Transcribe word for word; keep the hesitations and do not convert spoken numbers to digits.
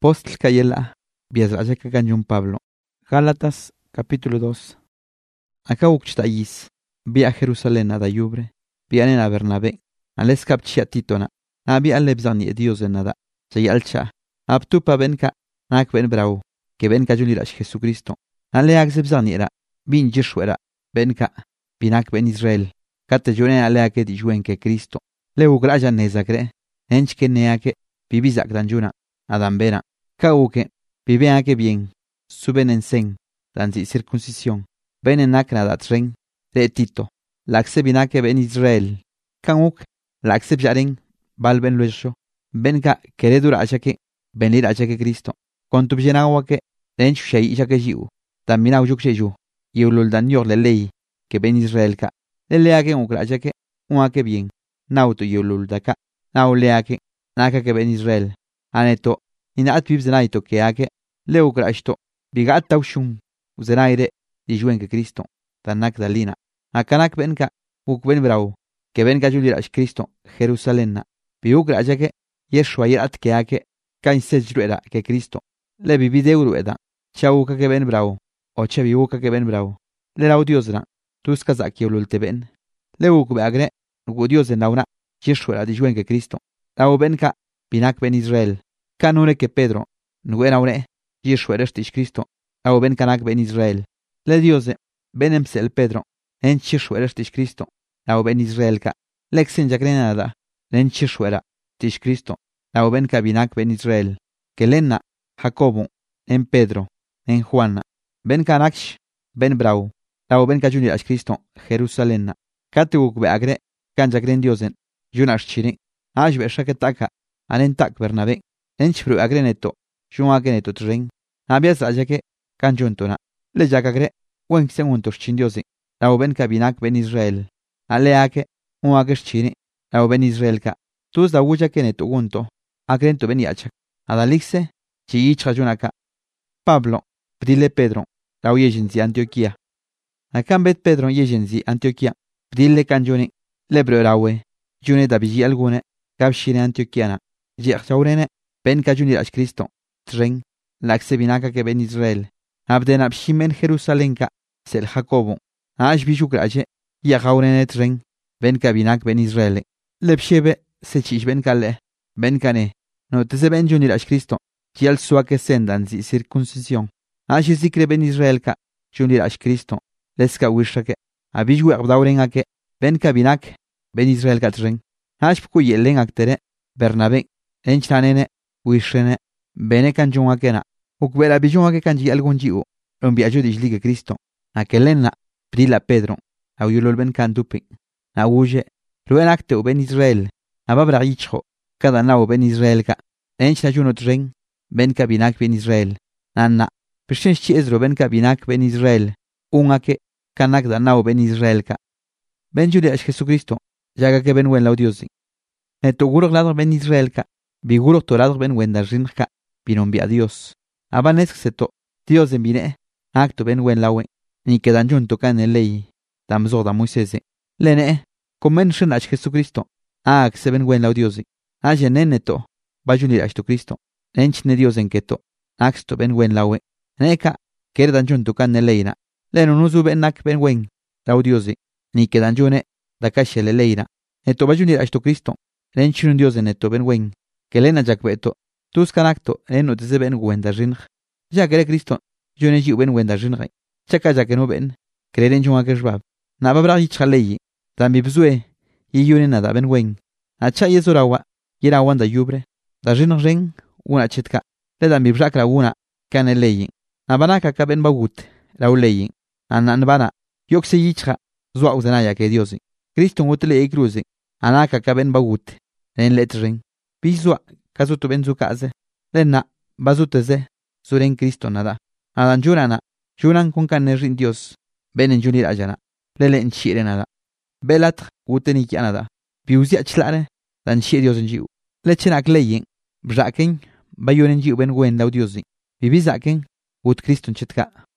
Postl kayela biazraja kanjun Pablo. Gálatas capítulo dos. Acá ukchtayis. Via Jerusalén a dayubre. Vianen a Bernabé. Ales kapchia titona. Abi alebzani Dios en nada. Chayalcha. Aptupa benka. Nak ben brau. Que benka julirash Jesucristo. Ale akzebzani era. Bin jishwera. Benka. Binak ben Israel. Kate jone ale ake di juen que Cristo. Le ugraja nezakre. Hench que neake. Bibizak danjuna. Adambera. Kauke. Vive ake bien. Suben en sen. Danzi circuncisión. Ben en akna dat ren. De Tito. Lakse binake ben Israel. Kanuk. Lakse bjaren. Bal ben luesho. Benka keredura achake. Benir achake Cristo. Kontub jenawake. Dench shay ishake jiu. Tamina ujuk sheju. Yulul dan yor le ley. Que ben Israel ka. Le leake ukra achake. Uake bien. Nautu yulul daka. Nau leake. Naka que ben Israel. Aneto. Ina atbib zenaito que ake. Le ukra ashto. Bigat taushun. Uzenaire. Dijuen que Cristo. Tanak dalina. Akanak benka. Uk ben brau. Que benka julirash Cristo. Jerusalén. Biukra achake. Yeshua yirat que ake. Kain sejruera que Cristo. Le bibi deurueda. Chauka que ben brau. Oche biuka que ben brau. Le rau diosra. Tuskas aquí ulul ben. Le uk beagre. Ugu dios en launa. Yeshua dijuen que Cristo. Rau benka. Binak ben Israel. Kanure que Pedro. Nuera ure. Yeshua erestish Cristo. Rau ben kanak ben Israel. Le diose. Benemse el Pedro. En Yeshua erestish Cristo. Rau ben Israel ka. Lexen jagrenada. En Yeshua tish Cristo. Rau ben kabinak ben Israel. Que lena. Jacobo. En Pedro. En Juana. Ben kanaksh. Ben brau. Rau ben kajunilash Cristo. Jerusalén. Katuuk beagre. Kanjagren diosen. Junash chiri. Ashbe shaketaka. Anentak Bernabé. Enchfru agreneto. Shumageneto tren. Abias ayake. Kanjuntona. Le jagagre. Wen seguntos chindiosi. Rau ben kabinak ben Israel. Aleake. Uagesh chiri. Rau ben Israel ka. Tus da uja keneto gunto. Agrento ben yachak. Adalixe. Chiichra junaka. Pablo. Pdile Pedro. Rau yejenzi Antioquia. Akambet Pedro yejenzi Antioquia. Pdile kanjuni. Lebro rawe. June dabiji algune. Kabshine Antioquiana. Jechtaurene. Ben kajunirash Cristo. Tren. Laxe binaka que ben Israel. Abden abshimen Jerusalén ka. Sel Jacobo. Ash bishukraje. Yahaurene tren. Ben kabinak ben Israel. Lepshebe. Sechish ben kale. Ben kane. No te se ben junirash Cristo. Kial suake sendan zi circuncisión. Ash zikre ben Israel ka. Junirash Cristo. Leska wishake. Abishwe abdauren ake. Ben kabinak. Ben Israel ka tren. Ash puku yellen aktere. Bernabé. Enchanene. Wishrene. Bene kanjun akena. Ukbera bijun ake kanji algun jiu. Rumbiajo dijlige Cristo. Akelena. Prila Pedro. Auyulol ben kandupi. Auye. Ruen akte u ben Israel. Ababra yichho. Cada nao ben Israel ka. Enchnajuno tren. Ben kabinak ben Israel. Nanna. Prishenchi ezro ben kabinak ben Israel. Unake. Kanak da nao ben Israel ka. Ben judeash Jesucristo. Yaga que ben wen laudiosi. Netoguro glado ben Israel ka. Viguro torado ben wen darrin ka. Binombia Dios. Abanes seto. Dios en bine. Acto ben wen lawe. Ni quedan junto kan el ley. Damzo da Moisés. Lene. Comen shenach Jesucristo. Ak se ben wen laudiosi. Aje neneto. Bajunir ashto Cristo. Ench ne Dios en keto. Axto ben wen lawe. Neka. Quedan junto kan el leyna. Leno nuzu ben nak ben wen. Laudiosi. Ni quedan june. Da kashe le leyna. Eto bajunir ashto Cristo. Lenchun Dios en eto ben wen. Que lena jakbeto. Tus canacto, eno te se ben wenda rinj. Ya kere Cristo, yo ne ji ben wenda rinj. Chaka ya que no ben, creer en chunga que shbab. Na babra y chaleyi, tambi bzue, y yo ne nada ben wen. Acha y esorawa, y era wanda yubre. Da rinj ren, una chetka, le dan mi brakra una, kane leyi. Na banaka ka ben bagut, la uleyi. Anan bana, yok se yichra, zwa uzenaya que Diosi. Cristo ngutele e cruzi, anaka ka ben bagut, en letren. Bizwa, kazu tu ben zukaze. Lena, bazuteze, suren Cristo nada. Adan jurana, juran con canerin Dios. Ben en junir ajana. Lele en chire nada. Belat, uteni nada. Biuzia chlare, dan chire Dios en jiu. Lechenak leyin, braken, bayon en jiu ben wen laudiosi. Bibizaken, ut Cristo en chetka.